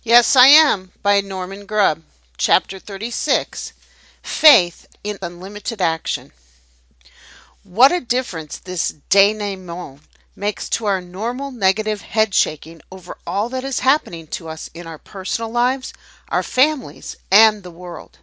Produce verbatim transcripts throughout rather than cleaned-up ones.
Yes, I Am by Norman Grubb. Chapter thirty-six, Faith in Unlimited Action. What a difference this denouement makes to our normal negative head shaking over all that is happening to us in our personal lives, our families, and the world.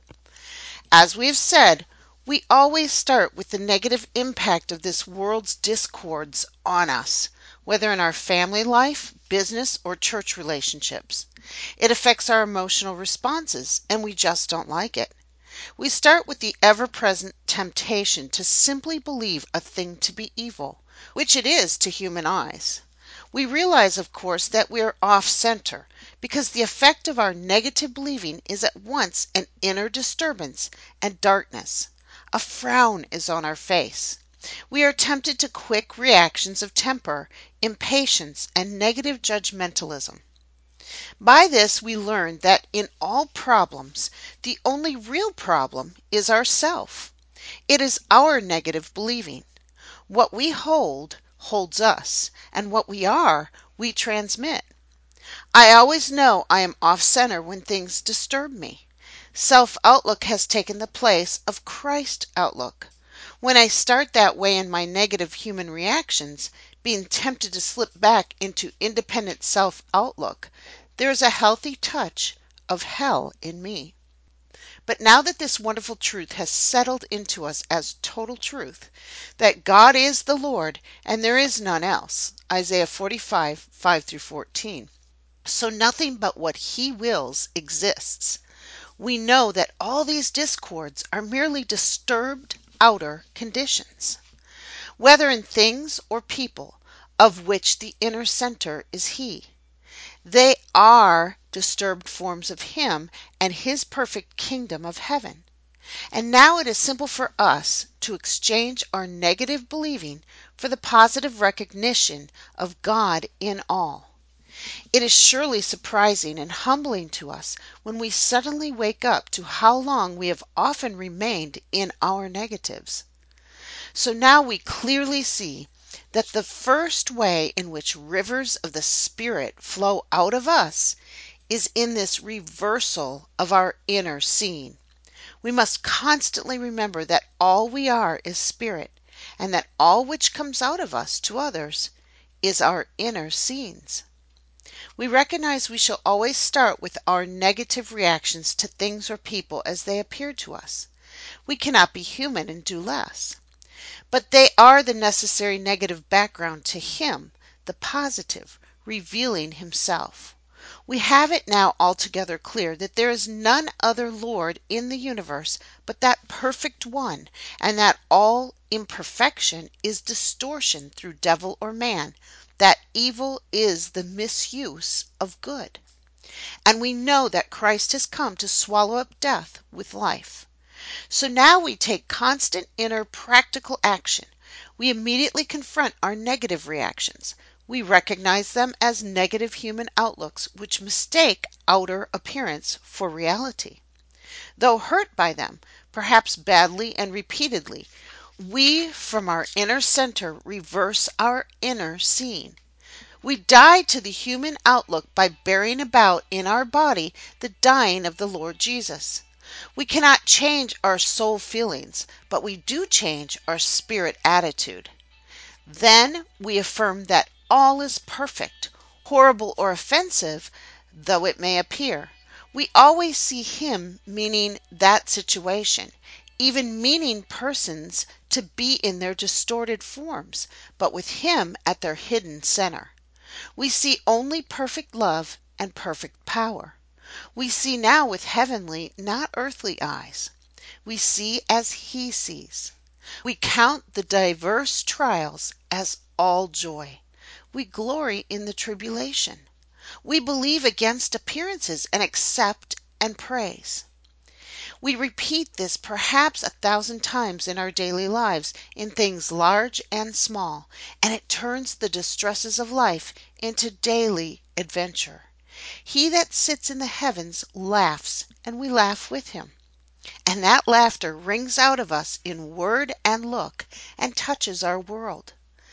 As we have said, we always start with the negative impact of this world's discords on us, whether in our family life, business, or church relationships. It affects our emotional responses, and we just don't like it. We start with the ever present temptation to simply believe a thing to be evil, which it is to human eyes. We realize, of course, that we are off center because the effect of our negative believing is at once an inner disturbance and darkness. A frown is on our face. We are tempted to quick reactions of temper, impatience, and negative judgmentalism. By this we learn that in all problems, the only real problem is ourself. It is our negative believing. What we hold holds us, and what we are, we transmit. I always know I am off center when things disturb me. Self outlook has taken the place of Christ outlook. When I start that way in my negative human reactions, being tempted to slip back into independent self outlook, there is a healthy touch of hell in me. But now that this wonderful truth has settled into us as total truth, that God is the Lord and there is none else, Isaiah forty-five, five through fourteen. So nothing but what He wills exists. We know that all these discords are merely disturbed outer conditions, whether in things or people, of which the inner center is He. They are disturbed forms of Him and His perfect kingdom of heaven. And now it is simple for us to exchange our negative believing for the positive recognition of God in all. It is surely surprising and humbling to us when we suddenly wake up to how long we have often remained in our negatives. So now we clearly see that the first way in which rivers of the Spirit flow out of us is in this reversal of our inner seeing. We must constantly remember that all we are is spirit, and that all which comes out of us to others is our inner seeings. We recognize we shall always start with our negative reactions to things or people as they appear to us. We cannot be human and do less. But they are the necessary negative background to Him, the positive, revealing Himself. We have it now altogether clear that there is none other Lord in the universe but that perfect one, and that all imperfection is distortion through devil or man, that evil is the misuse of good. And we know that Christ has come to swallow up death with life. So now we take constant inner practical action. We immediately confront our negative reactions. We recognize them as negative human outlooks which mistake outer appearance for reality. Though hurt by them, perhaps badly and repeatedly, we from our inner center reverse our inner seeing. We die to the human outlook by bearing about in our body the dying of the Lord Jesus. We cannot change our soul feelings, but we do change our spirit attitude. Then we affirm that all is perfect, horrible or offensive though it may appear. We always see Him meaning that situation, even meaning persons to be in their distorted forms, but with Him at their hidden center. We see only perfect love and perfect power. We see now with heavenly, not earthly eyes. We see as He sees. We count the diverse trials as all joy. We glory in the tribulation. We believe against appearances and accept and praise. We repeat this perhaps a thousand times in our daily lives, in things large and small, and it turns the distresses of life into daily adventure. He that sits in the heavens laughs, and we laugh with him. And that laughter rings out of us in word and look and touches our world.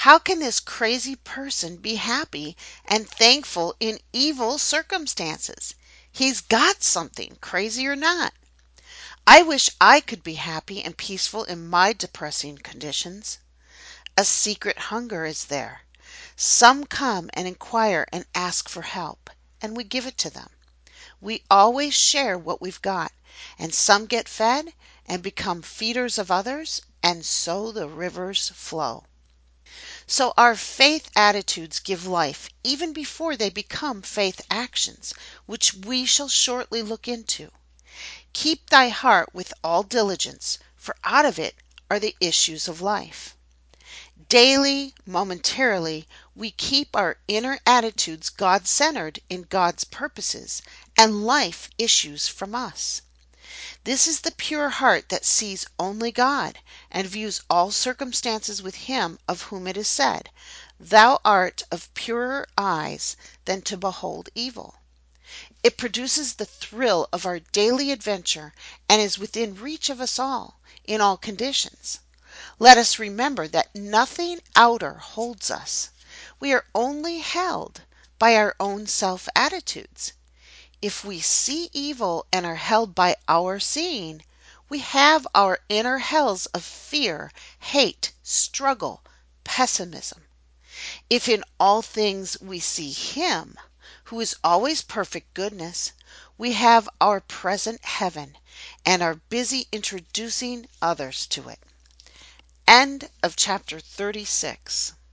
How can this crazy person be happy and thankful in evil circumstances? He's got something, crazy or not. I wish I could be happy and peaceful in my depressing conditions. A secret hunger is there. Some come and inquire and ask for help, and we give it to them. We always share what we've got, and some get fed and become feeders of others, and so the rivers flow. So our faith attitudes give life even before they become faith actions, which we shall shortly look into. Keep thy heart with all diligence, for out of it are the issues of life. Daily, momentarily, we keep our inner attitudes God centered in God's purposes, and life issues from us. This is the pure heart that sees only God, and views all circumstances with Him of whom it is said, Thou art of purer eyes than to behold evil. It produces the thrill of our daily adventure and is within reach of us all, in all conditions. Let us remember that nothing outer holds us. We are only held by our own self attitudes. If we see evil and are held by our seeing, we have our inner hells of fear, hate, struggle, pessimism. If in all things we see Him, who is always perfect goodness, we have our present heaven and are busy introducing others to it. End of chapter thirty-six.